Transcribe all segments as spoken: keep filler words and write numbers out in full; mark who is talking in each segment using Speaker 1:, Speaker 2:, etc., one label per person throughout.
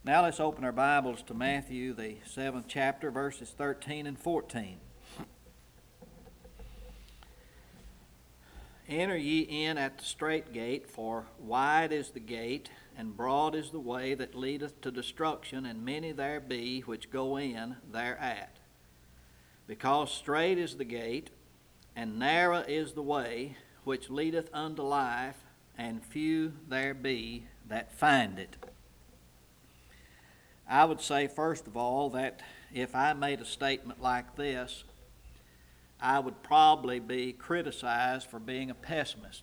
Speaker 1: Now let's open our Bibles to Matthew, the seventh chapter, verses thirteen and fourteen. Enter ye in at the strait gate, for wide is the gate, and broad is the way that leadeth to destruction, and many there be which go in thereat. Because strait is the gate, and narrow is the way which leadeth unto life, and few there be that find it. I would say, first of all, that if I made a statement like this, I would probably be criticized for being a pessimist.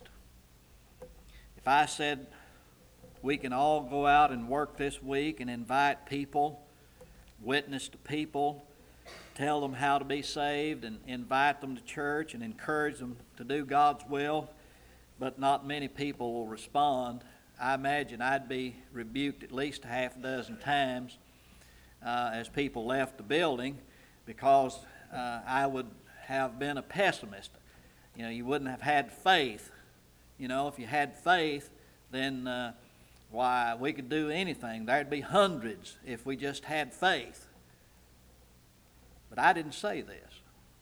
Speaker 1: If I said we can all go out and work this week and invite people, witness to people, tell them how to be saved, and invite them to church and encourage them to do God's will, but not many people will respond, I imagine I'd be rebuked at least a half a dozen times uh, as people left the building, because uh, I would have been a pessimist. You know, you wouldn't have had faith. You know, if you had faith, then uh, why, we could do anything. There'd be hundreds if we just had faith. But I didn't say this.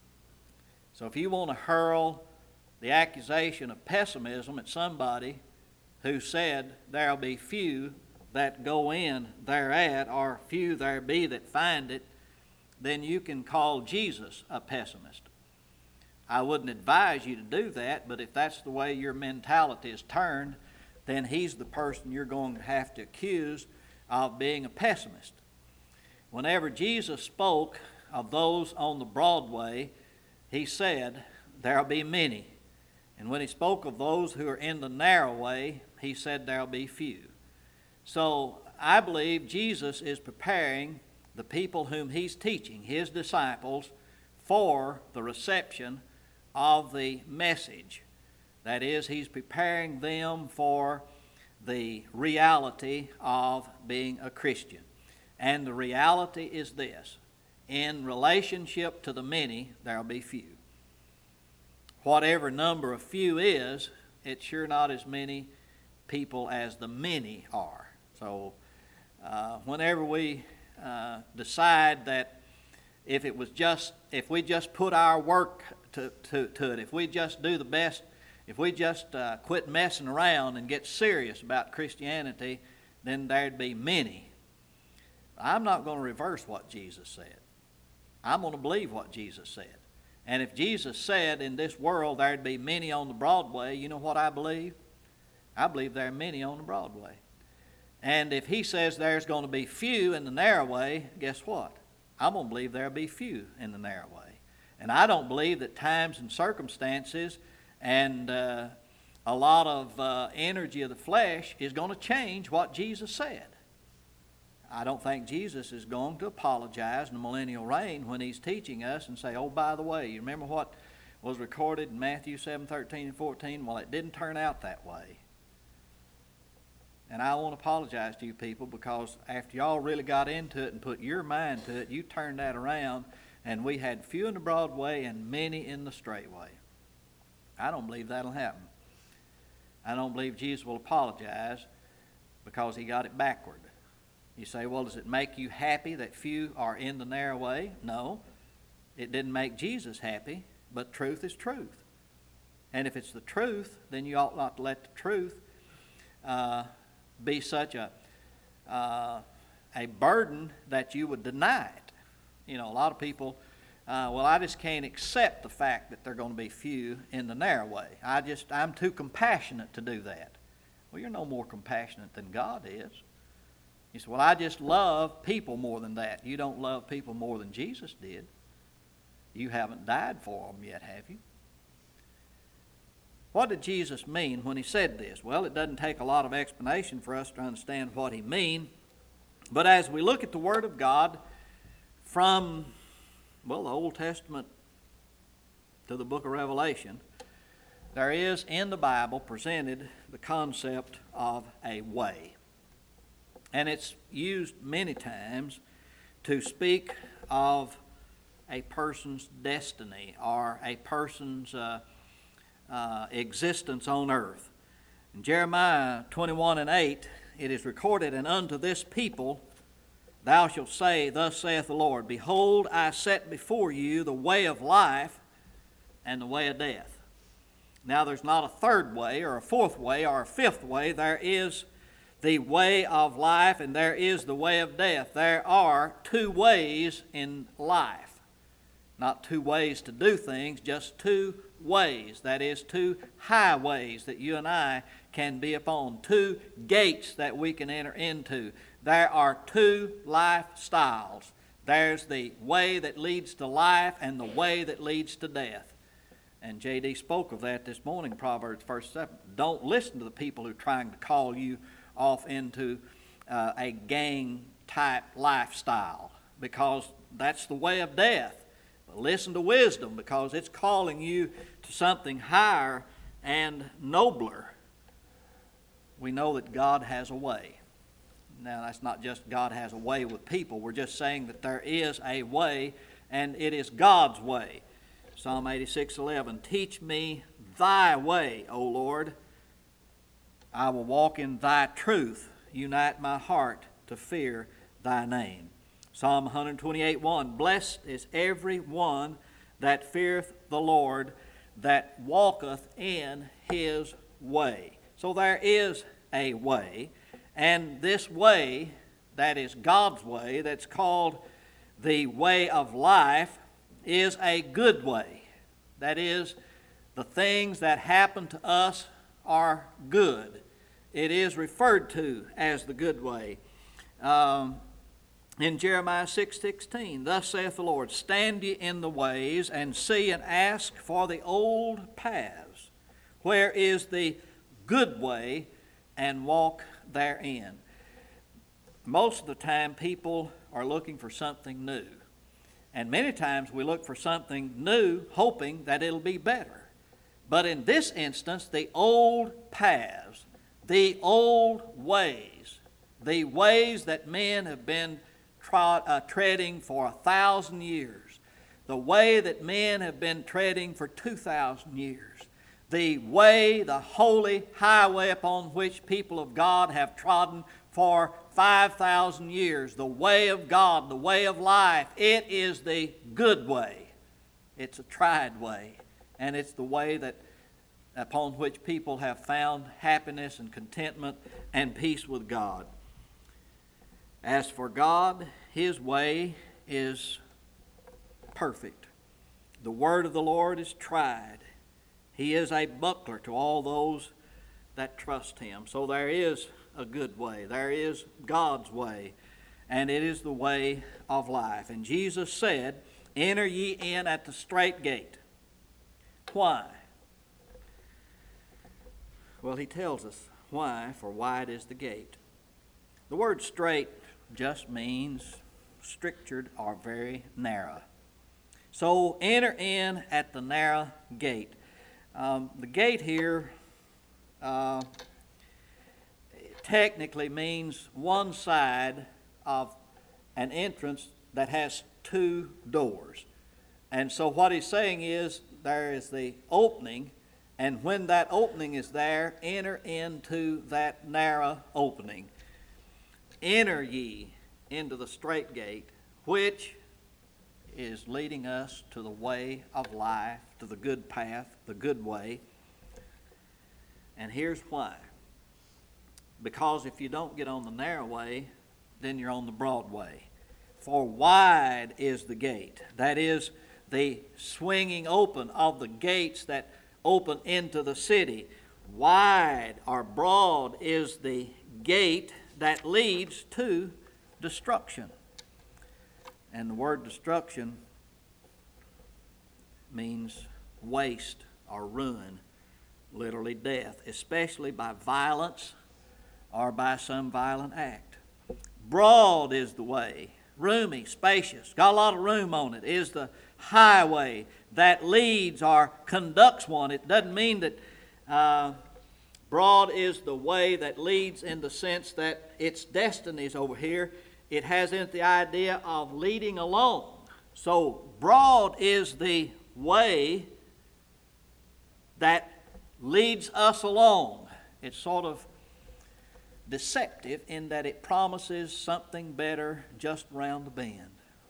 Speaker 1: So if you want to hurl the accusation of pessimism at somebody who said there'll be few that go in thereat, or few there be that find it, then you can call Jesus a pessimist. I wouldn't advise you to do that, but if that's the way your mentality is turned, then he's the person you're going to have to accuse of being a pessimist. Whenever Jesus spoke of those on the broad way, he said, there'll be many. And when he spoke of those who are in the narrow way, he said there'll be few. So I believe Jesus is preparing the people whom he's teaching, his disciples, for the reception of the message. That is, he's preparing them for the reality of being a Christian. And the reality is this: in relationship to the many, there'll be few. Whatever number of few is, it's sure not as many people as the many are. So uh, whenever we uh, decide that if it was just, if we just put our work to, to, to it, if we just do the best, if we just uh, quit messing around and get serious about Christianity, then there'd be many. I'm not going to reverse what Jesus said. I'm going to believe what Jesus said. And if Jesus said in this world there'd be many on the Broadway, you know what I believe? I believe there are many on the Broadway. And if he says there's going to be few in the narrow way, guess what? I'm going to believe there'll be few in the narrow way. And I don't believe that times and circumstances and uh, a lot of uh, energy of the flesh is going to change what Jesus said. I don't think Jesus is going to apologize in the millennial reign when he's teaching us and say, oh, by the way, you remember what was recorded in Matthew seven, thirteen and fourteen? Well, it didn't turn out that way. And I want to apologize to you people, because after y'all really got into it and put your mind to it, you turned that around, and we had few in the broad way and many in the straight way. I don't believe that'll happen. I don't believe Jesus will apologize because he got it backward. You say, well, does it make you happy that few are in the narrow way? No, it didn't make Jesus happy, but truth is truth. And if it's the truth, then you ought not to let the truth uh, be such a uh, a burden that you would deny it. You know, a lot of people, uh, well, I just can't accept the fact that they're going to be few in the narrow way. I just, I'm too compassionate to do that. Well, you're no more compassionate than God is. You say, well, I just love people more than that. You don't love people more than Jesus did. You haven't died for them yet, have you? What did Jesus mean when he said this? Well, it doesn't take a lot of explanation for us to understand what he mean. But as we look at the Word of God from, well, the Old Testament to the book of Revelation, there is in the Bible presented the concept of a way. And it's used many times to speak of a person's destiny or a person's uh, uh, existence on earth. In Jeremiah twenty-one and eight, it is recorded, and unto this people thou shalt say, Thus saith the Lord, Behold, I set before you the way of life and the way of death. Now there's not a third way or a fourth way or a fifth way. There is the way of life and there is the way of death. There are two ways in life. Not two ways to do things, just two ways. That is, two highways that you and I can be upon. Two gates that we can enter into. There are two lifestyles. There's the way that leads to life and the way that leads to death. And J D spoke of that this morning, Proverbs first seven. Don't listen to the people who are trying to call you off into uh, a gang-type lifestyle, because that's the way of death. But listen to wisdom, because it's calling you to something higher and nobler. We know that God has a way. Now, that's not just God has a way with people. We're just saying that there is a way, and it is God's way. Psalm eighty-six eleven, Teach me thy way, O Lord. I will walk in thy truth. Unite my heart to fear thy name. Psalm one twenty-eight one, Blessed is every one that feareth the Lord, that walketh in his way. So there is a way, and this way, that is God's way, that's called the way of life, is a good way. That is, the things that happen to us are good. It is referred to as the good way. Um, in Jeremiah six sixteen, Thus saith the Lord, Stand ye in the ways, and see and ask for the old paths, where is the good way, and walk therein. Most of the time people are looking for something new. And many times we look for something new hoping that it'll be better. But in this instance, the old paths, the old ways, the ways that men have been trod, uh, treading for a thousand years, the way that men have been treading for two thousand years, the way, the holy highway upon which people of God have trodden for five thousand years, the way of God, the way of life, it is the good way. It's a tried way, and it's the way that upon which people have found happiness and contentment and peace with God. As for God, his way is perfect. The word of the Lord is tried. He is a buckler to all those that trust him. So there is a good way. There is God's way, and it is the way of life. And Jesus said, Enter ye in at the strait gate. Why? Well, he tells us why, for wide is the gate. The word strait just means strictured or very narrow. So enter in at the narrow gate. Um, the gate here uh, technically means one side of an entrance that has two doors. And so what he's saying is there is the opening, and when that opening is there, enter into that narrow opening. Enter ye into the strait gate, which is leading us to the way of life, to the good path, the good way. And here's why. Because if you don't get on the narrow way, then you're on the broad way. For wide is the gate. That is the swinging open of the gates that open into the city. Wide or broad is the gate that leads to destruction. And the word destruction means waste or ruin, literally death, especially by violence or by some violent act. Broad is the way, roomy, spacious, got a lot of room on it, is the highway that leads or conducts one. It doesn't mean that uh, broad is the way that leads in the sense that its destiny is over here. It has in it the idea of leading along. So broad is the way that leads us along. It's sort of deceptive in that it promises something better just around the bend.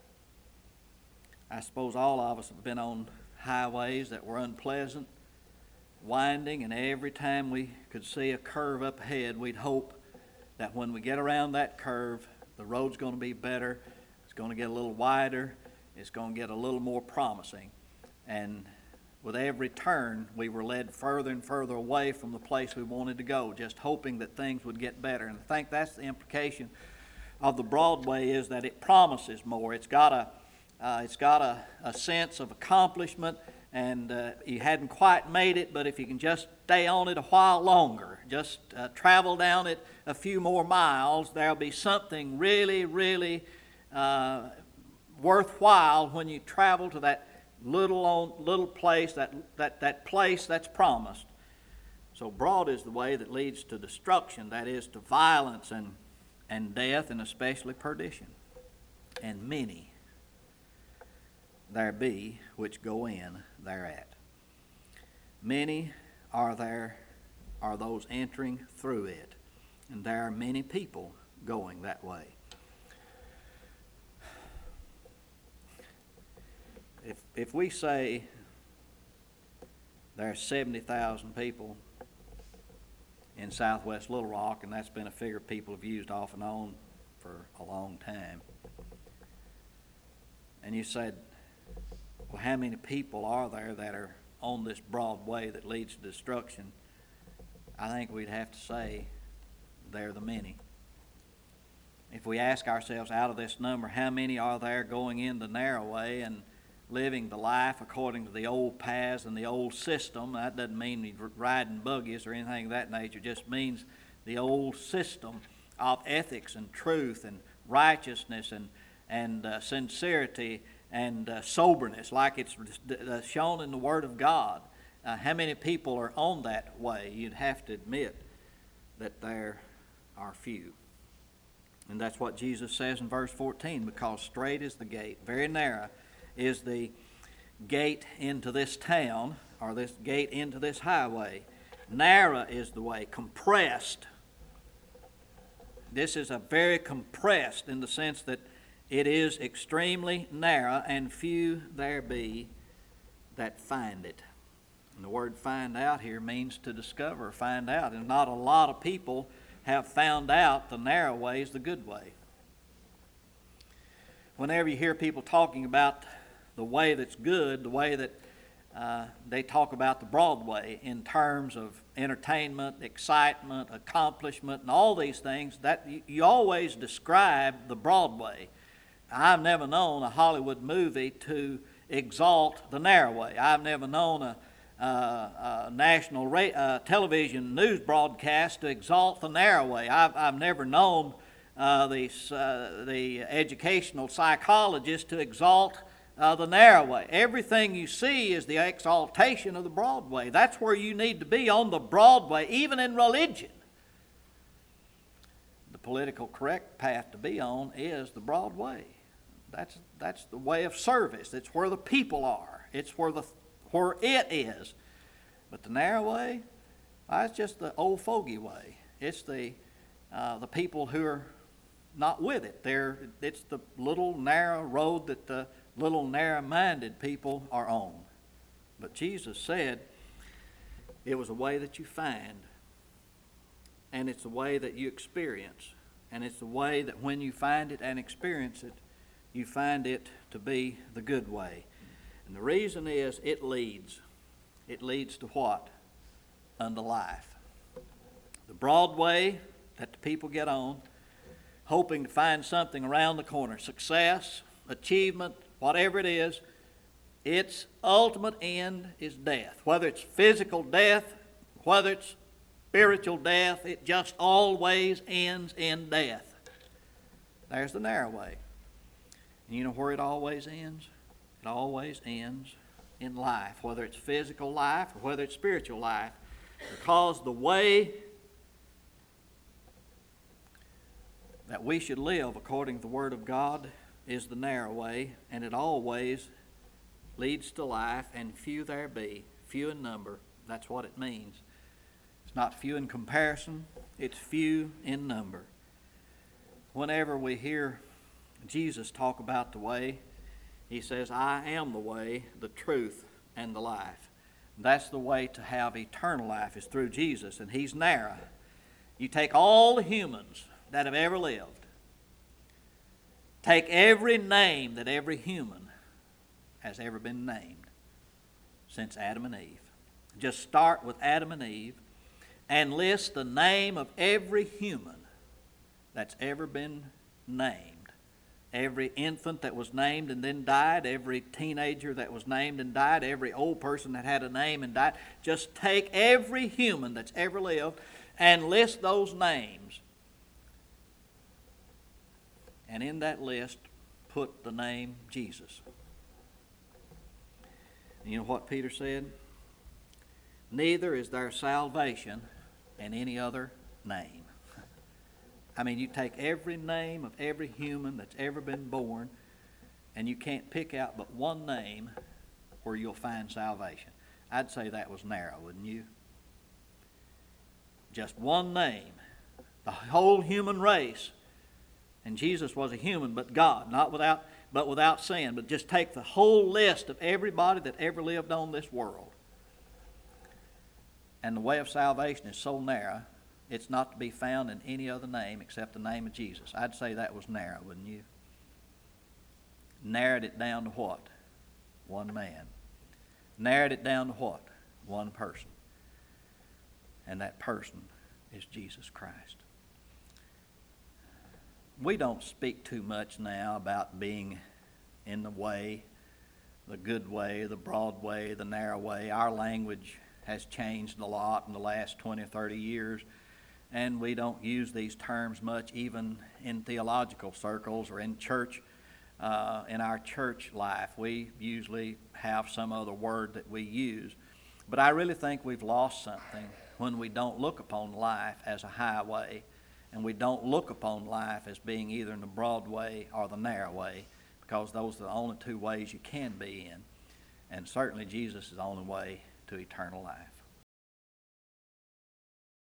Speaker 1: I suppose all of us have been on highways that were unpleasant, winding, and every time we could see a curve up ahead, we'd hope that when we get around that curve, the road's going to be better, it's going to get a little wider, it's going to get a little more promising. And with every turn, we were led further and further away from the place we wanted to go, just hoping that things would get better. And I think that's the implication of the Broadway, is that it promises more. It's got a, uh, it's got a, a sense of accomplishment, and uh, you hadn't quite made it, but if you can just stay on it a while longer, just uh, travel down it a few more miles, there'll be something really, really uh, worthwhile when you travel to that little on, little place, that, that, that place that's promised. So broad is the way that leads to destruction, that is, to violence and, and death, and especially perdition. And many there be which go in thereat. Many are there, are those entering through it, and there are many people going that way. If if we say there's seventy thousand people in southwest Little Rock, and that's been a figure people have used off and on for a long time, and you said, well, how many people are there that are on this broad way that leads to destruction? I think we'd have to say they're the many. If we ask ourselves, out of this number, how many are there going in the narrow way and living the life according to the old paths and the old system? That doesn't mean riding buggies or anything of that nature. It just means the old system of ethics and truth and righteousness and, and uh, sincerity and uh, soberness, like it's uh, shown in the Word of God. Uh, how many people are on that way? You'd have to admit that there are few. And that's what Jesus says in verse fourteen, because straight is the gate, very narrow is the gate into this town, or this gate into this highway. Narrow is the way, compressed. This is a very compressed in the sense that it is extremely narrow, and few there be that find it. And the word find out here means to discover, find out. And not a lot of people have found out the narrow way is the good way. Whenever you hear people talking about the way that's good, the way that uh, they talk about the broad way in terms of entertainment, excitement, accomplishment, and all these things, that you, you always describe the broad way. I've never known a Hollywood movie to exalt the narrow way. I've never known a, uh, a national ra- uh, television news broadcast to exalt the narrow way. I've, I've never known uh, the, uh, the educational psychologist to exalt uh, the narrow way. Everything you see is the exaltation of the broad way. That's where you need to be, on the broad way, even in religion. The political correct path to be on is the broad way. That's that's the way of service. It's where the people are. It's where the where it is. But the narrow way, that's just the old fogey way. It's the uh, the people who are not with it. They're it's the little narrow road that the little narrow-minded people are on. But Jesus said it was a way that you find, and it's a way that you experience, and it's the way that when you find it and experience it, you find it to be the good way. And the reason is it leads. It leads to what? Unto life. The broad way that the people get on, hoping to find something around the corner, success, achievement, whatever it is, its ultimate end is death. Whether it's physical death, whether it's spiritual death, it just always ends in death. There's the narrow way. And you know where it always ends? It always ends in life, whether it's physical life or whether it's spiritual life, because the way that we should live according to the Word of God is the narrow way, and it always leads to life, and few there be, few in number. That's what it means. It's not few in comparison. It's few in number. Whenever we hear Jesus talk about the way, he says, I am the way, the truth, and the life. That's the way to have eternal life, is through Jesus, and he's narrow. You take all the humans that have ever lived, take every name that every human has ever been named since Adam and Eve. Just start with Adam and Eve and list the name of every human that's ever been named. Every infant that was named and then died, every teenager that was named and died, every old person that had a name and died. Just take every human that's ever lived and list those names. And in that list, put the name Jesus. And you know what Peter said? Neither is there salvation in any other name. I mean, you take every name of every human that's ever been born, and you can't pick out but one name where you'll find salvation. I'd say that was narrow, wouldn't you? Just one name. The whole human race. And Jesus was a human, but God, not without, but without sin. But just take the whole list of everybody that ever lived on this world. And the way of salvation is so narrow, it's not to be found in any other name except the name of Jesus. I'd say that was narrow, wouldn't you? Narrowed it down to what? One man. Narrowed it down to what? One person. And that person is Jesus Christ. We don't speak too much now about being in the way, the good way, the broad way, the narrow way. Our language has changed a lot in the last twenty or thirty years. And we don't use these terms much even in theological circles or in church, uh, in our church life. We usually have some other word that we use. But I really think we've lost something when we don't look upon life as a highway, and we don't look upon life as being either in the broad way or the narrow way, because those are the only two ways you can be in. And certainly Jesus is the only way to eternal life.